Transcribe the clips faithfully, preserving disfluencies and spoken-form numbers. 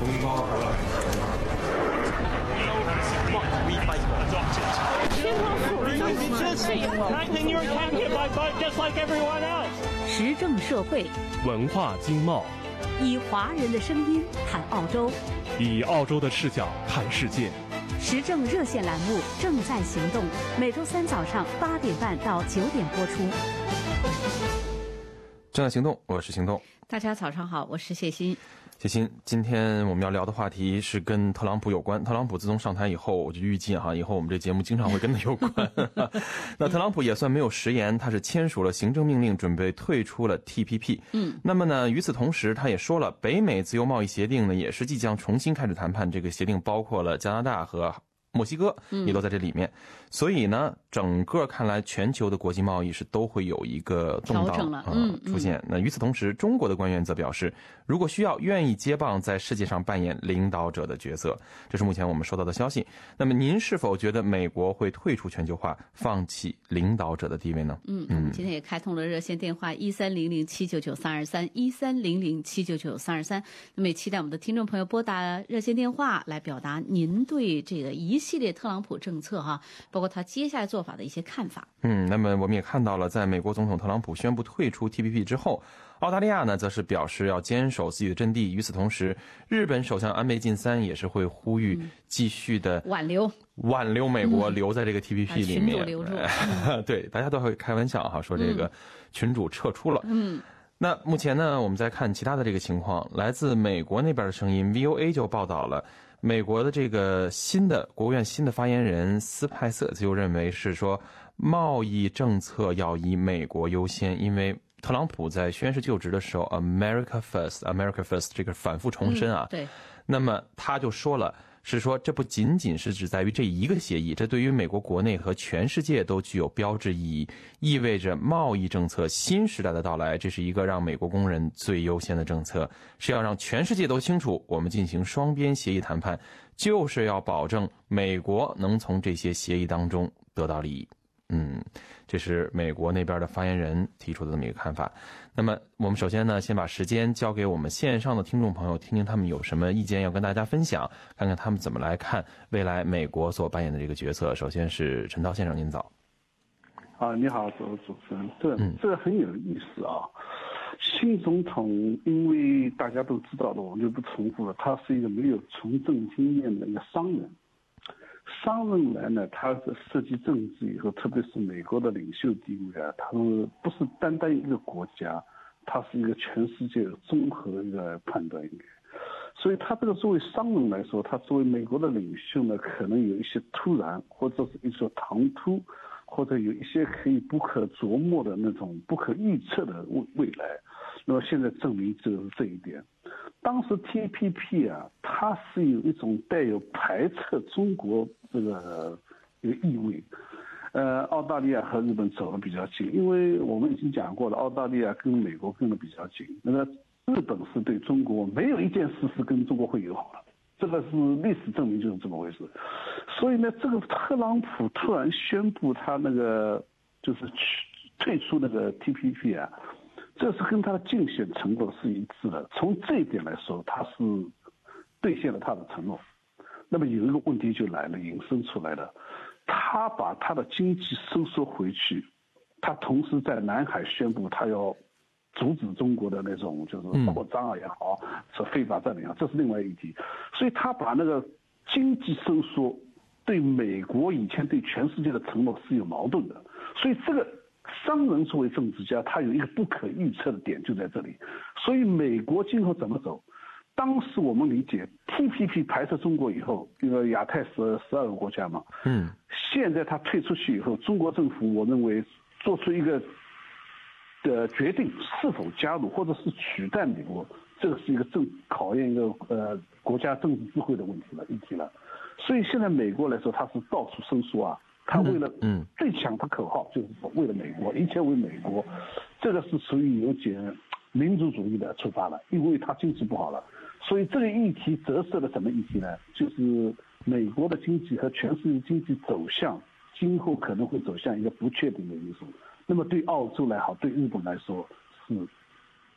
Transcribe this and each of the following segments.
时政社会， 文化经贸， 以华人的声音谈澳洲， 以澳洲的视角看世界。 时政热线栏目正在行动，每周三早上八点半到九点播出。 正在行动，我是行动。 大家早上好，我是谢欣。 谢欣，今天我们要聊的话题是跟特朗普有关。特朗普自从上台以后，我就预计哈，以后我们这节目经常会跟他有关。那特朗普也算没有食言，他是签署了行政命令，准备退出了 T P P。嗯，那么呢，与此同时，他也说了，北美自由贸易协定呢，也是即将重新开始谈判。这个协定包括了加拿大和墨西哥也都在这里面，嗯、所以呢，整个看来全球的国际贸易是都会有一个动荡啊、呃、出现。嗯、那与此同时，中国的官员则表示，如果需要，愿意接棒在世界上扮演领导者的角色。这是目前我们收到的消息。那么您是否觉得美国会退出全球化，放弃领导者的地位呢？ 嗯嗯，今天也开通了热线电话一三零零七九九三二三一三零零七九九三二三。那么也期待我们的听众朋友拨打热线电话来表达您对这个一系列特朗普政策哈，包括他接下来做法的一些看法。 嗯，那么我们也看到了，在美国总统特朗普宣布退出 T P P 之后，澳大利亚呢则是表示要坚守自己的阵地。与此同时，日本首相安倍晋三也是会呼吁继续的挽留挽留美国留在这个 T P P 里面。 群主留住， 对，大家都会开玩笑哈，说这个群主撤出了。嗯。那目前呢，我们再看其他的这个情况，来自美国那边的声音 ，V O A 就报道了。美国的这个新的国务院新的发言人斯派瑟就认为是说，贸易政策要以美国优先，因为特朗普在宣誓就职的时候 ，America First，America First 这个反复重申啊。 嗯、对。 那么他就说了。是说，这不仅仅是只在于这一个协议，这对于美国国内和全世界都具有标志意义，意味着贸易政策新时代的到来。这是一个让美国工人最优先的政策，是要让全世界都清楚，我们进行双边协议谈判，就是要保证美国能从这些协议当中得到利益。嗯，这是美国那边的发言人提出的这么一个看法。那么我们首先呢，先把时间交给我们线上的听众朋友，听听他们有什么意见要跟大家分享，看看他们怎么来看未来美国所扮演的这个角色。首先是陈涛先生，您早。 啊，你好，主主持人，这这个很有意思啊。新总统，因为大家都知道的，我就不重复了，他是一个没有从政经验的一个商人。商人来呢，他是涉及政治以后，特别是美国的领袖地位啊，他是不是单单一个国家，他是一个全世界综合的一个判断应该。所以他这个作为商人来说，他作为美国的领袖呢，可能有一些突然，或者是一些唐突，或者有一些可以不可琢磨的那种不可预测的未未来。那么现在证明就是这一点。当时 T P P 啊，它是有一种带有排斥中国这个一个意味。呃，澳大利亚和日本走得比较近，因为我们已经讲过了，澳大利亚跟美国跟得比较近。那个日本是对中国没有一件事是跟中国会友好的，这个是历史证明就是这么回事。所以呢，这个特朗普突然宣布他那个就是退出那个 T P P 啊。这是跟他的竞选承诺是一致的，从这一点来说，他是兑现了他的承诺。那么有一个问题就来了，引申出来了，他把他的经济收缩回去，他同时在南海宣布他要阻止中国的那种就是扩张啊也好，是非法占领啊，这是另外一题。所以他把那个经济收缩对美国以前对全世界的承诺是有矛盾的，所以这个。商人作为政治家，他有一个不可预测的点就在这里，所以美国今后怎么走？当时我们理解 T P P 排斥中国以后，这个亚太十十二个国家嘛，嗯，现在他退出去以后，中国政府我认为做出一个的决定，是否加入或者是取代美国，这个是一个正考验一个呃国家政治智慧的问题了，议题了。所以现在美国来说，他是到处收缩啊。他为了嗯最强的口号就是说为了美国，一切为美国，这个是属于有点民族主义的出发了，因为他经济不好了，所以这个议题折射了什么议题呢？就是美国的经济和全世界经济走向，今后可能会走向一个不确定的因素。那么对澳洲来好，对日本来说是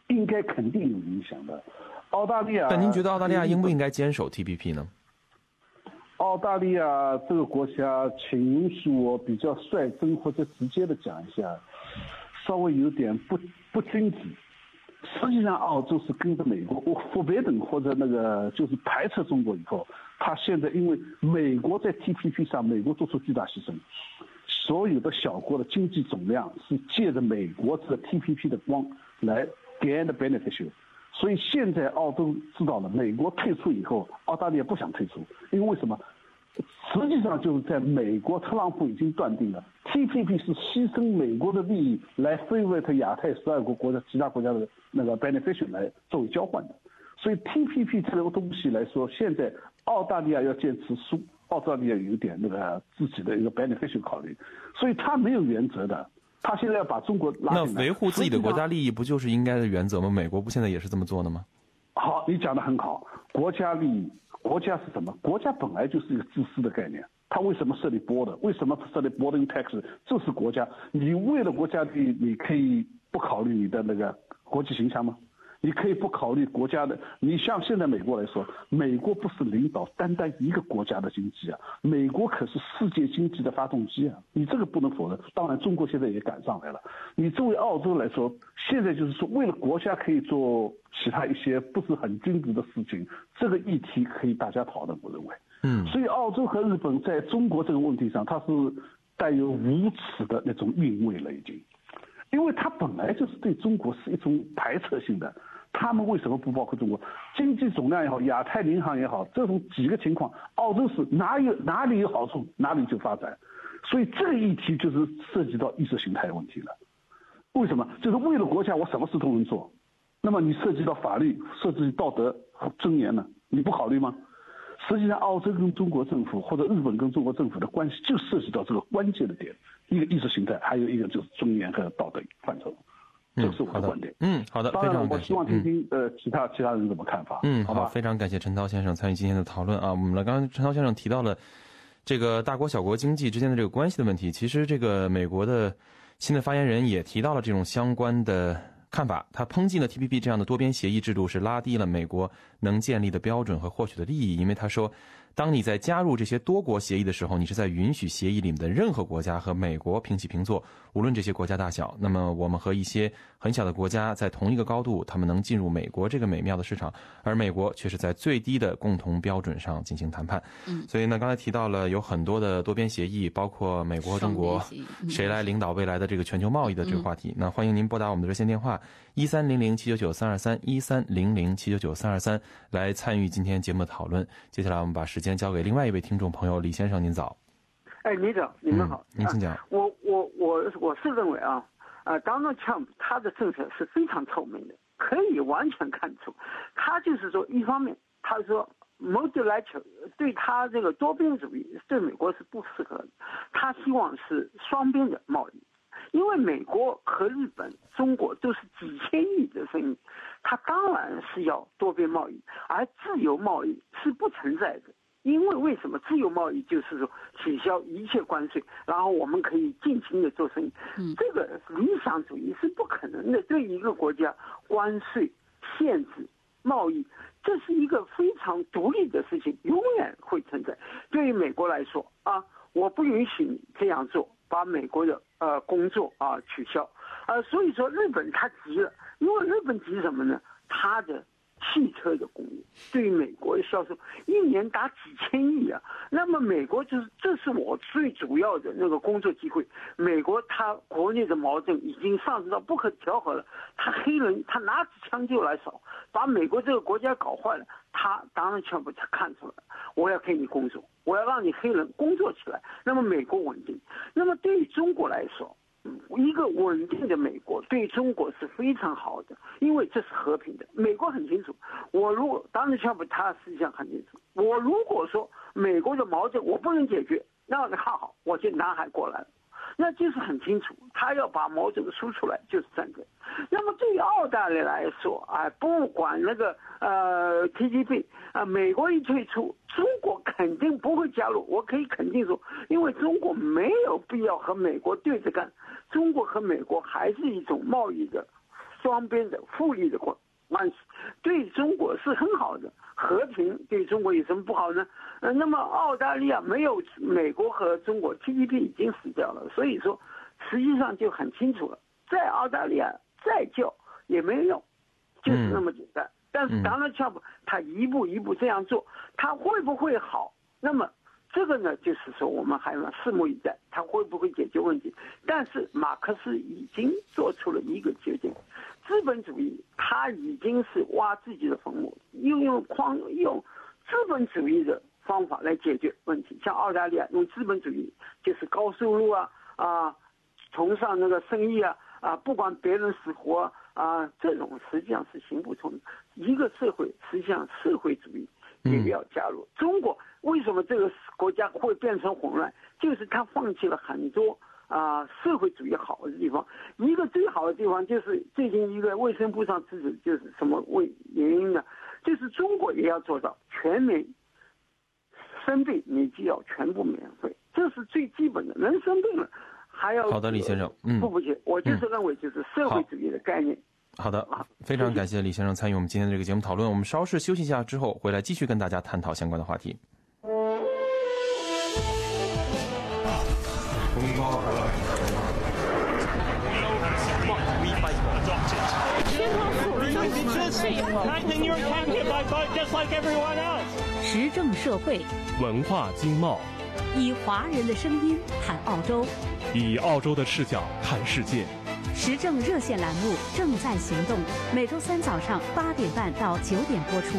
应该肯定有影响的。澳大利亚， 但您觉得澳大利亚应不应该坚守 T P P 呢？ 澳大利亚这个国家，请允许我比较率真或者直接的讲一下，稍微有点不不君子。实际上，澳洲是跟着美国，我佛别等或者那个就是排斥中国以后，他现在因为美国在 T P P 上，美国做出巨大牺牲，所有的小国的经济总量是借着美国这个 T P P 的光来 gain the beneficial。所以现在澳洲知道了，美国退出以后，澳大利亚不想退出，因为为什么？实际上就是在美国，特朗普已经断定了 T P P 是牺牲美国的利益来 favor 亚太十二个国家其他国家的那个 beneficial 来作为交换的。所以 T P P 这个东西来说，现在澳大利亚要坚持输，澳大利亚有点那个自己的一个 beneficial 考虑，所以他没有原则的。他现在要把中国拉进来， 那维护自己的国家利益不就是应该的原则吗？美国不现在也是这么做的吗？ 好，你讲得很好，国家利益。国家是什么？国家本来就是一个自私的概念。它为什么设立 border？ 为什么设立 border tax？ 这是国家。你为了国家利益，你可以不考虑你的那个国际形象吗？你可以不考虑国家的。你像现在美国来说，美国不是领导单单一个国家的经济啊，美国可是世界经济的发动机啊，你这个不能否认。当然，中国现在也赶上来了。你作为澳洲来说，现在就是说，为了国家可以做其他一些不是很君子的事情，这个议题可以大家讨论，我认为。嗯。所以，澳洲和日本在中国这个问题上，它是带有无耻的那种韵味了，已经。因为它本来就是对中国是一种排斥性的，他们为什么不包括中国？经济总量也好，亚太银行也好，这种几个情况，澳洲是哪有哪里有好处哪里就发展，所以这个议题就是涉及到意识形态问题了。为什么？就是为了国家，我什么事都能做，那么你涉及到法律，涉及道德和尊严呢？你不考虑吗？实际上，澳洲跟中国政府或者日本跟中国政府的关系就涉及到这个关键的点，一个意识形态，还有一个就是尊严和道德范畴。这是我的观点。 嗯，好的，非常感谢。 我希望听听、嗯、呃其他其他人怎么看法。 嗯， 好吧， 非常感谢陈涛先生参与今天的讨论啊。我们刚刚陈涛先生提到了这个大国小国经济之间的这个关系的问题，其实这个美国的新的发言人也提到了这种相关的看法。他抨击了 T P P 这样的多边协议制度是拉低了美国能建立的标准和获取的利益，因为他说，当你在加入这些多国协议的时候，你是在允许协议里面的任何国家和美国平起平坐，无论这些国家大小。那么我们和一些很小的国家在同一个高度，他们能进入美国这个美妙的市场，而美国却是在最低的共同标准上进行谈判。嗯，所以呢，刚才提到了有很多的多边协议，包括美国和中国谁来领导未来的这个全球贸易的这个话题。那欢迎您拨打我们的热线电话一三零零七九九三二三一三零零七九九三二三来参与今天节目的讨论。接下来我们把时间交给另外一位听众朋友李先生，您早。 哎，你早，你们好。 嗯、您请讲、啊。 我我我我是认为啊，呃 ，Donald Trump 他的政策是非常透明的，可以完全看出，他就是说，一方面他说 multilateral 对他这个多边主义对美国是不适合的，他希望是双边的贸易。因为美国和日本、中国都是几千亿的生意，它当然是要多边贸易，而自由贸易是不存在的。因为为什么自由贸易就是说取消一切关税，然后我们可以尽情的做生意。嗯，这个理想主义是不可能的。对一个国家关税限制贸易，这是一个非常独立的事情，永远会存在。对于美国来说啊，我不允许你这样做，把美国的呃工作啊取消，呃，所以说日本他急了，因为日本急什么呢？他的汽车的工业对于美国的销售一年达几千亿啊，那么美国就是这是我最主要的那个工作机会。美国他国内的矛盾已经上升到不可调和了，他黑人他拿起枪就来扫，把美国这个国家搞坏了，他当然全部他看出来，我要给你工作，我要让你黑人工作起来，那么美国稳定。那么对于中国来说，一个稳定的美国对中国是非常好的，因为这是和平的。美国很清楚，我如果当然川普他实际上很清楚，我如果说美国的矛盾我不能解决，那他好，我就南海过来了，那就是很清楚，他要把矛盾输出来就是战争。那么对于澳大利亚来说，啊，不管那个呃 T P P 啊，美国一退出，中国肯定不会加入。我可以肯定说，因为中国没有必要和美国对着干，中国和美国还是一种贸易的双边的互利的关关系，对中国是很好的。和平对中国有什么不好呢？呃，那么澳大利亚没有美国和中国 T P P 已经死掉了，所以说实际上就很清楚了，在澳大利亚再叫也没用，就是那么简单。嗯、但是 Donald Trump 他一步一步这样做，他会不会好？那么这个呢，就是说我们还要拭目以待，他会不会解决问题？但是马克思已经做出了一个决定，资本主义他已经是挖自己的坟墓，用用框用资本主义的方法来解决问题。像澳大利亚用资本主义，就是高收入啊啊，崇尚那个生意啊啊，不管别人死活啊，这种实际上是行不通的。一个社会实际上社会主义也要加入。中国为什么这个国家会变成混乱？就是他放弃了很多啊社会主义好的地方。一个最好的地方就是最近一个卫生部长指指，就是什么为原因呢？就是中国也要做到全民生病你就要全部免费，这是最基本的。人生病了还要好的，李先生，嗯， 付不起。我就是认为就是社会主义的概念。 好的，非常感谢李先生参与我们今天的这个节目讨论。我们稍事休息一下之后，回来继续跟大家探讨相关的话题。 时政社会， 文化经贸， 以华人的声音谈澳洲， 以澳洲的视角看世界。 时政热线栏目正在行动，每周三早上八点半到九点播出。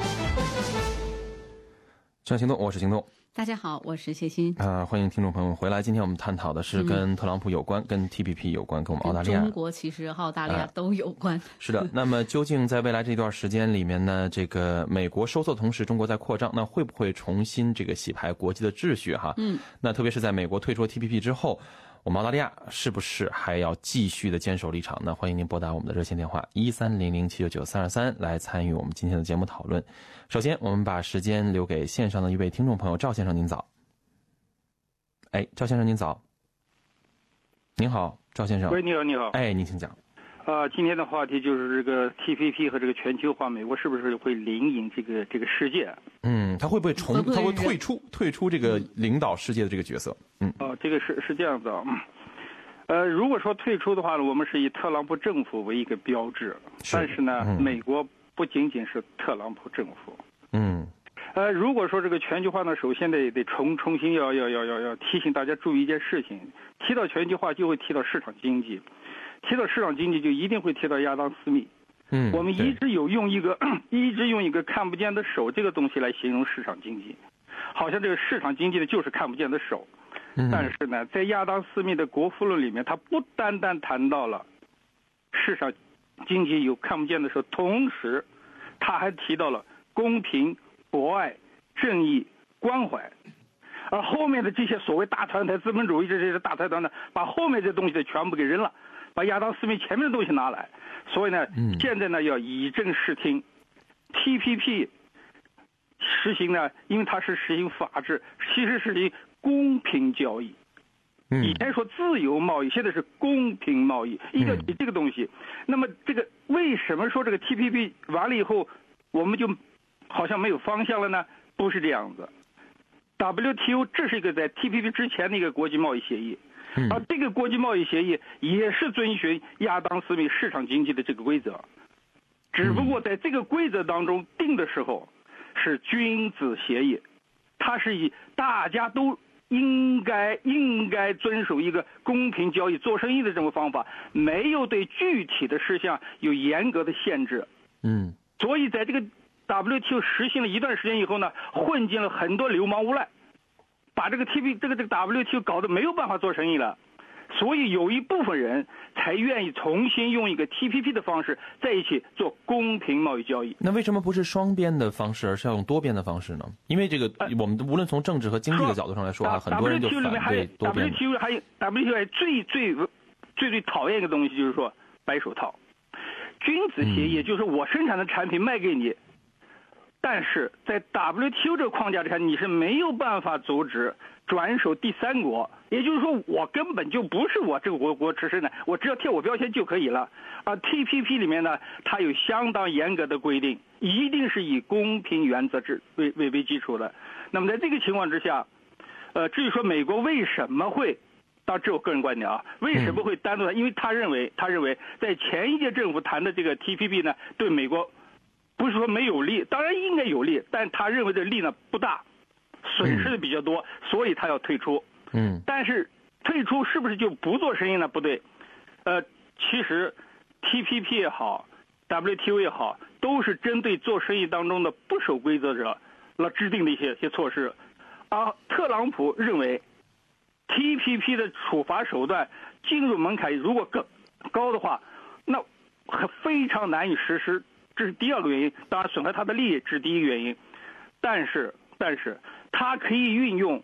正行动，我是行动。 大家好，我是谢欣。 啊、呃，欢迎听众朋友们回来。今天我们探讨的是跟特朗普有关，嗯、跟 T P P 有关，跟我们澳大利亚、 中国其实澳大利亚都有关。呃、 是的，那么究竟在未来这段时间里面呢，这个美国收缩的同时，中国在扩张，那会不会重新这个洗牌国际的秩序？哈，嗯，那特别是在美国退出 T P P 之后。我们澳大利亚是不是还要继续的坚守立场呢？欢迎您拨打我们的热线电话一三零零七九九三二三来参与我们今天的节目讨论。首先，我们把时间留给线上的一位听众朋友赵先生，您早。哎，赵先生您早。您好，赵先生。 喂，你好，你好。 哎，您请讲。 啊、呃，今天的话题就是这个 T P P 和这个全球化，美国是不是会领引这个这个世界？ 嗯，他会不会重？他会退出退出这个领导世界的这个角色？嗯， 哦、呃，这个是是这样子啊。呃，如果说退出的话呢，我们是以特朗普政府为一个标志，是但是呢，嗯、美国不仅仅是特朗普政府。 嗯。 呃，如果说这个全球化呢，首先得得重重新要要要要要提醒大家注意一件事情，提到全球化就会提到市场经济。提到市场经济，就一定会提到亚当·斯密。 嗯， 我们一直有用一个一直用一个看不见的手这个东西来形容市场经济，好像这个市场经济的就是看不见的手。 嗯， 但是呢，在亚当·斯密的《国富论》里面，他不单单谈到了市场经济有看不见的手，同时他还提到了公平、博爱、正义、关怀。而后面的这些所谓大团体资本主义这些大财团呢，把后面这东西的全部给扔了。把亚当·斯密前面的东西拿来，所以呢， 嗯、 现在呢要以正视听 ，T P P 实行呢，因为它是实行法治，其实是实行公平交易。 嗯、 以前说自由贸易，现在是公平贸易，一定要提这个东西。嗯、那么这个为什么说这个 T P P 完了以后，我们就好像没有方向了呢？不是这样子。W T O 这是一个在 T P P 之前的一个国际贸易协议。而这个国际贸易协议也是遵循亚当·斯密市场经济的这个规则，只不过在这个规则当中定的时候是君子协议，它是以大家都应该应该遵守一个公平交易做生意的这种方法，没有对具体的事项有严格的限制。 嗯， 所以在这个 W T O 实行了一段时间以后呢，混进了很多流氓无赖。把这个 T P 这个这个 W T O 搞得没有办法做生意了，所以有一部分人才愿意重新用一个 T P P 的方式在一起做公平贸易交易。 那为什么不是双边的方式，而是要用多边的方式呢？因为这个我们无论从政治和经济的角度上来说啊，很多人就反对多边。 W T O 还有 W T O 还最最最最讨厌一个东西就是说白手套，君子协议，就是我生产的产品卖给你。 但是在 W T O 这个框架之下，你是没有办法阻止转手第三国，也就是说，我根本就不是我这个国国持身的，我只要贴我标签就可以了。而 T P P 里面呢，它有相当严格的规定，一定是以公平原则制为为为基础的。那么在这个情况之下，呃，至于说美国为什么会，当然这是我个人观点啊，为什么会单独的？因为他认为，他认为在前一届政府谈的这个 T P P 呢，对美国不是说没有利，当然应该有利，但他认为这利呢不大，损失的比较多，所以他要退出。 嗯， 但是退出是不是就不做生意呢？不对，呃，其实 T P P 也好 ，W T O 也好，都是针对做生意当中的不守规则者来制定的一些一些措施。而特朗普认为 T P P 的处罚手段进入门槛如果更高的话，那非常难以实施，这是第二个原因。当然，损害他的利益是第一个原因。但是，但是他可以运用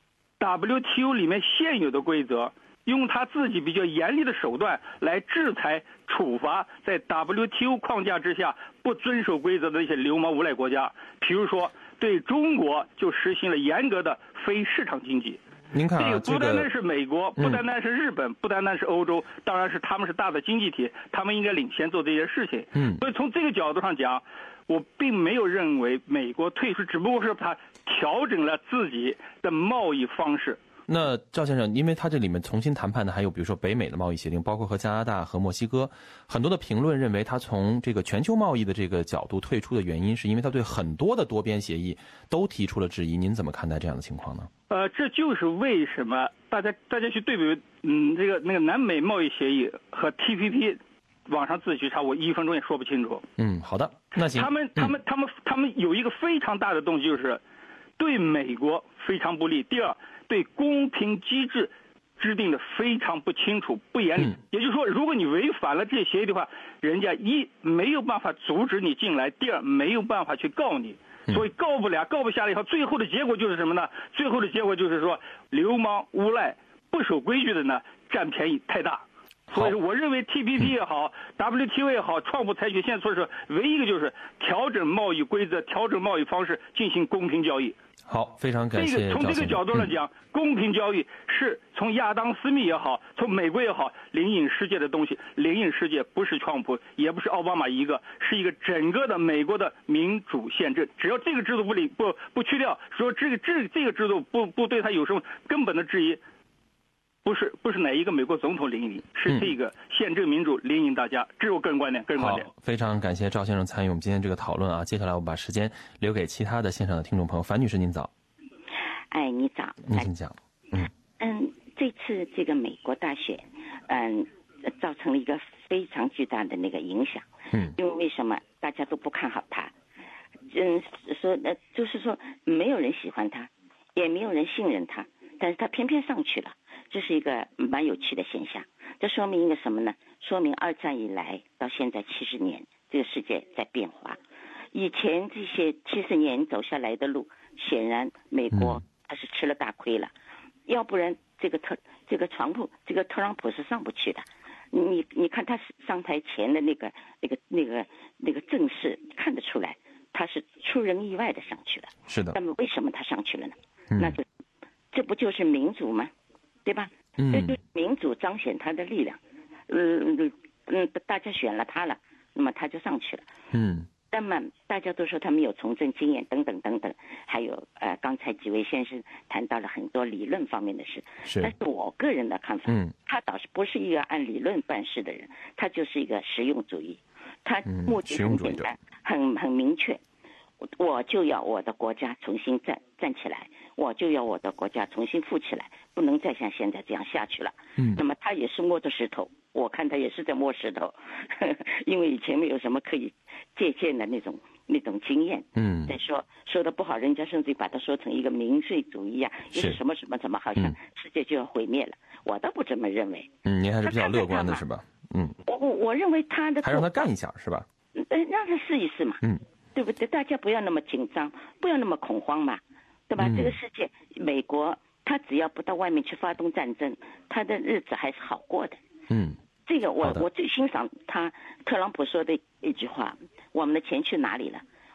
W T O 里面现有的规则，用他自己比较严厉的手段来制裁、处罚在 W T O 框架之下不遵守规则的一些流氓无赖国家。比如说，对中国就实行了严格的非市场经济。 您看啊， 这个不单单是美国， 这个、 不单单是日本、嗯，不单单是欧洲，当然是他们是大的经济体，他们应该领先做这些事情。 嗯， 所以从这个角度上讲，我并没有认为美国退出，只不过是他调整了自己的贸易方式。 那赵先生，因为他这里面重新谈判的还有比如说北美的贸易协定，包括和加拿大和墨西哥，很多的评论认为他从这个全球贸易的这个角度退出的原因，是因为他对很多的多边协议都提出了质疑。您怎么看待这样的情况呢？ 呃，这就是为什么大家大家去对比，嗯，这个那个南美贸易协议和 T P P， 网上自己去查，我一分钟也说不清楚。 嗯，好的，那行。 他们他们他们他们有一个非常大的动机，就是对美国非常不利。第二，对公平机制制定的非常不清楚、不严厉。嗯、也就是说，如果你违反了这些协议的话，人家一没有办法阻止你进来，第二没有办法去告你。所以告不了，告不下来以后，最后的结果就是什么呢？最后的结果就是说，流氓无赖不守规矩的呢，占便宜太大。所以我认为 T P P 也好、嗯、W T O 也好，创普采取现在措施，唯一一个就是调整贸易规则、调整贸易方式，进行公平交易。 好，非常感谢。 这个从这个角度来讲、嗯，公平交易是从亚当·斯密也好，从美国也好，领引世界的东西。领引世界不是川普，也不是奥巴马一个，是一个整个的美国的民主宪政。只要这个制度不领不不去掉，说这个这这个制度不不对他有什么根本的质疑，不是不是哪一个美国总统领引，是这个宪政民主领引大家。这是我个人观点，个人观点。 好，非常感谢赵先生参与我们今天这个讨论啊。接下来我把时间留给其他的线上的听众朋友。樊女士，您早。 哎，你早。 您请讲。嗯嗯，这次这个美国大选，嗯，造成了一个非常巨大的那个影响。 嗯。 因为为什么大家都不看好他？嗯，说呃，就是说没有人喜欢他，也没有人信任他，但是他偏偏上去了。这是一个蛮有趣的现象，这说明一个什么呢？说明二战以来到现在七十年，这个世界在变化。以前这些七十年走下来的路，显然美国他是吃了大亏了，嗯、要不然这个特这个川普这个特朗普是上不去的。你你看他上台前的那个那个那个那个阵势，看得出来他是出人意外的上去了。 是的。 那么为什么他上去了呢？ 嗯、 那就这不就是民主吗？对吧？ 嗯， 这就是民主彰显他的力量。嗯嗯，大家选了他了，那么他就上去了。 嗯， 那么大家都说他没有从政经验，等等等等。还有呃，刚才几位先生谈到了很多理论方面的事。 是。 但是我个人的看法， 嗯， 他倒是不是一个按理论办事的人，他就是一个实用主义。他目的很简单，很很明确。我就要我的国家重新站站起来，我就要我的国家重新富起来，不能再像现在这样下去了。 嗯， 那么他也是摸着石头，我看他也是在摸石头，呵呵，因为以前没有什么可以借鉴的那种那种经验。 嗯， 再说说的不好，人家甚至把它说成一个民粹主义啊，又是什么什么什么，好像世界就要毁灭了。嗯、我倒不这么认为。 嗯，您还是比较乐观的是吧？嗯， 我我我认为他的还让他干一下是吧？ 嗯，让他试一试嘛。 嗯。 对不对？大家不要那么紧张，不要那么恐慌嘛，对吧？ 嗯、 这个世界，美国他只要不到外面去发动战争，他的日子还是好过的。 嗯， 这个我我最欣赏他特朗普说的一句话：我们的钱去哪里了？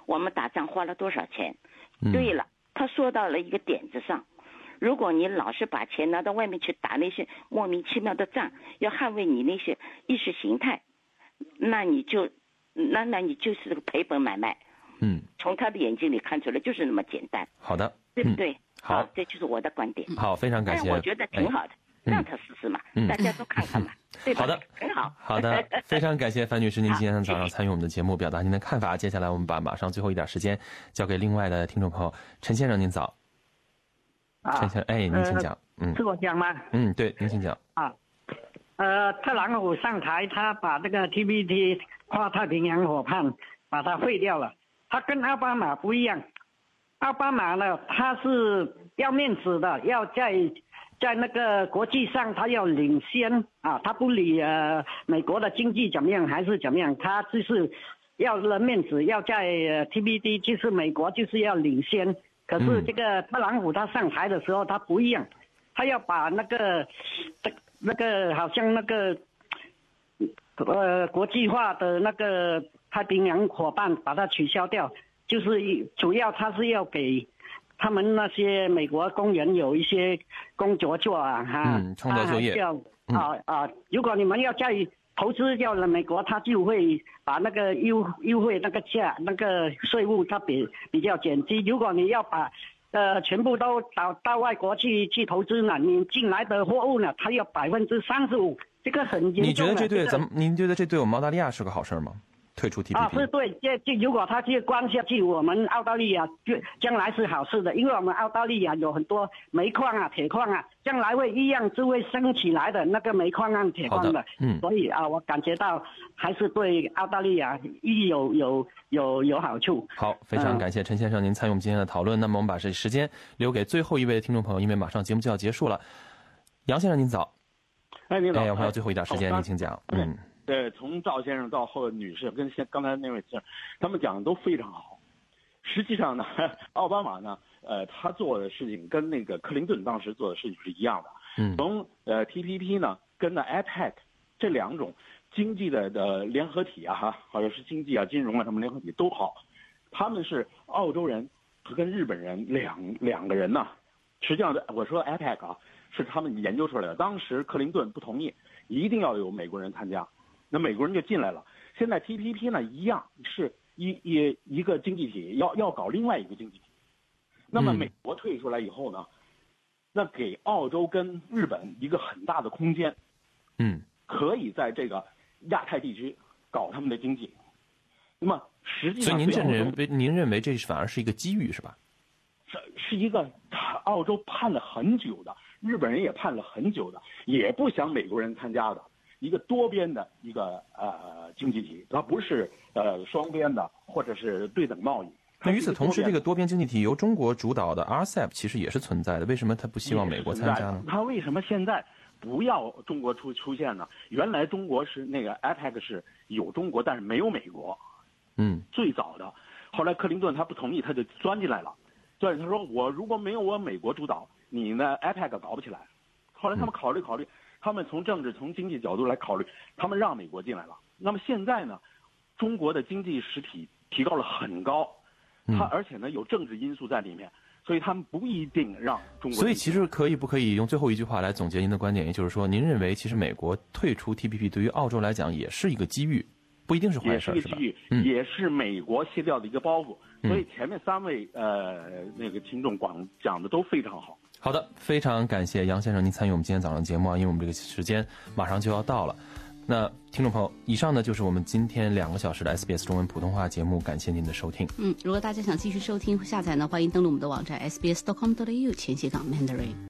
我们打仗花了多少钱。 嗯、 对了，他说到了一个点子上，如果你老是把钱拿到外面去打那些莫名其妙的仗，要捍卫你那些意识形态，那你就那那你就是个赔本买卖。 嗯， 从他的眼睛里看出来就是那么简单。 好的， 对不对？ 嗯、好、 啊，这就是我的观点。 好，非常感谢。 我觉得挺好的。 哎、 让他试试嘛、 嗯， 大家都看看嘛，嗯、对吧？ 好的， 很好。 好的，非常感谢樊女士，您今天早上参与我们的节目，表达您的看法。接下来我们把马上最后一点时间交给另外的听众朋友，陈先生，您早。 啊、 陈先生，哎，您请讲。呃、嗯， 是我讲吗？ 嗯，对，您请讲。 啊，呃，特朗普上台，他把这个 T P P 跨太平洋伙伴把它废掉了。他跟奥巴马不一样，奥巴马呢，他是要面子的，要在在那个国际上他要领先啊，他不理呃美国的经济怎么样还是怎么样，他就是要了面子，要在呃 T P P 就是美国就是要领先。可是这个特朗普他上台的时候他不一样，他要把那个那个好像那个呃国际化的那个太平洋伙伴把它取消掉，就是主要他是要给他们那些美国工人有一些工作做啊哈， 嗯，创造就业。 啊啊，如果你们要在投资掉了美国，他就会把那个优优惠那个价那个税务它比比较减低。如果你要把呃全部都到到外国去去投资呢，你进来的货物呢，它要百分之三十五，这个很严重。 你觉得这对咱们、 这个？ 您觉得这对我们澳大利亚是个好事吗？退出 T P P 啊，是对，这这如果他这关下去，我们澳大利亚就将来是好事的，因为我们澳大利亚有很多煤矿啊、铁矿啊，将来会一样是会升起来的那个煤矿啊、铁矿的。 的嗯， 所以啊，我感觉到还是对澳大利亚有有有有好处。 好，非常感谢陈先生您参与我们今天的讨论。嗯、那么我们把这时间留给最后一位听众朋友，因为马上节目就要结束了。杨先生您早。 哎，您早。 哎，我们还有最后一点时间，您请讲。嗯。 对，从赵先生到后女士跟先刚才那位先生，他们讲的都非常好。实际上呢，奥巴马呢，呃，他做的事情跟那个克林顿当时做的事情是一样的。 嗯。 从呃 T P P 呢，跟那 A P E C 这两种经济的的联合体啊，哈，好像是经济啊、金融啊什么联合体都好。他们是澳洲人和跟日本人两两个人呢、啊，实际上我说 A P E C 啊，是他们研究出来的。当时克林顿不同意，一定要有美国人参加。那美国人就进来了。现在 T P P 呢一样是一一一个经济体，要要搞另外一个经济体。那么美国退出来以后呢，嗯、那给澳洲跟日本一个很大的空间， 嗯， 可以在这个亚太地区搞他们的经济。那么实际上， 所以您认为您认为这反而是一个机遇是吧？ 是是一个澳洲盼了很久的，日本人也盼了很久的，也不想美国人参加的。一个多边的一个呃经济体，它不是呃双边的或者是对等贸易。 那与此同时，这个多边经济体由中国主导的 R C E P 其实也是存在的，为什么他不希望美国参加呢？ 他为什么现在不要中国出出现呢？原来中国是那个 A P E C 是有中国，但是没有美国。 嗯， 最早的，后来克林顿他不同意，他就钻进来了。对，他说我如果没有我美国主导，你呢 A P E C 搞不起来。后来他们考虑考虑。嗯，他们从政治、从经济角度来考虑，他们让美国进来了。那么现在呢，中国的经济实体提高了很高，它而且呢有政治因素在里面，所以他们不一定让中国。 所以其实可以不可以用最后一句话来总结您的观点，也就是说，您认为其实美国退出 T P P 对于澳洲来讲也是一个机遇，不一定是坏事， 也是一个机遇， 嗯、 也是美国卸掉的一个包袱。所以前面三位呃那个听众广讲的都非常好。 好的，非常感谢杨先生您参与我们今天早上节目啊，因为我们这个时间马上就要到了。那听众朋友，以上呢就是我们今天两个小时的 S B S 中文普通话节目，感谢您的收听。 嗯，如果大家想继续收听或下载呢，欢迎登录我们的网站 S B S dot com dot A U 前斜杠 Mandarin。